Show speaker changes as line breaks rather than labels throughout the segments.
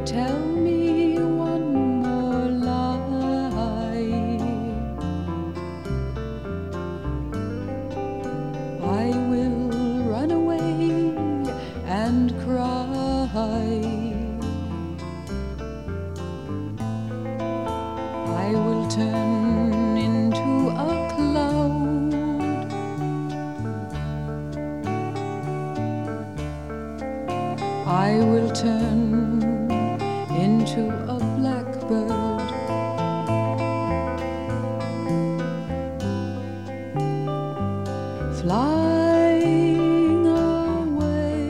tell me one more lie, I will run away and cry. I will turn into a cloud. I will turn into a blackbird. Flying away.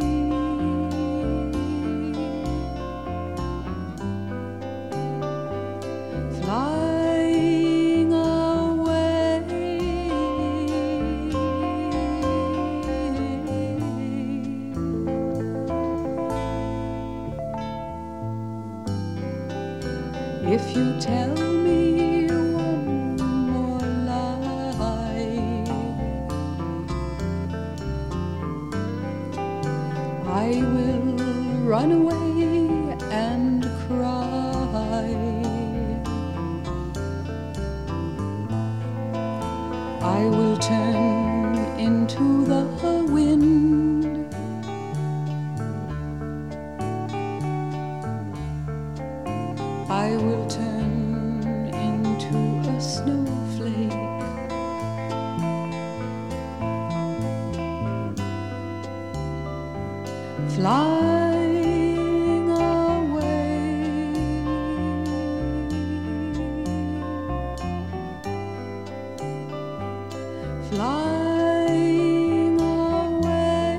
Flying away. If you tell me one more lie, I will run away and cry. I will turn into the wind. I will turn into a snowflake. Flying away. Flying away.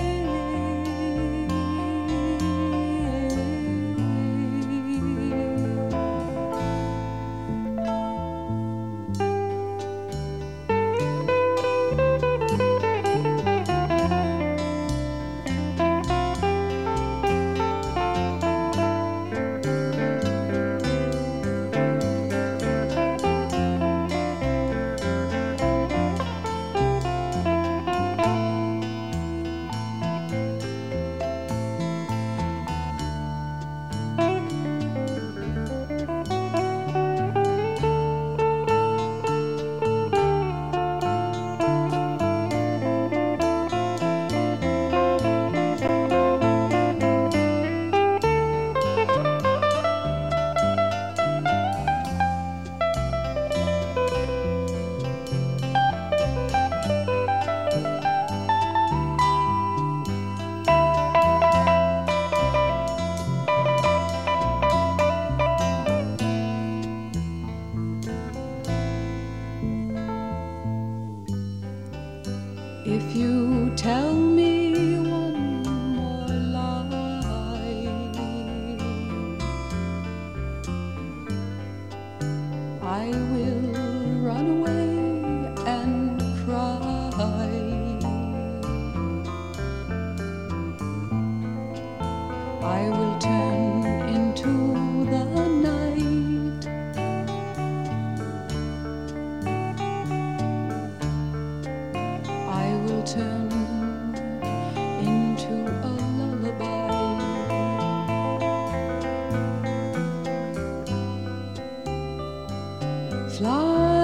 If you tell me one more lie, I will run away and cry. I will turn into the night. I will turn into a lullaby. Fly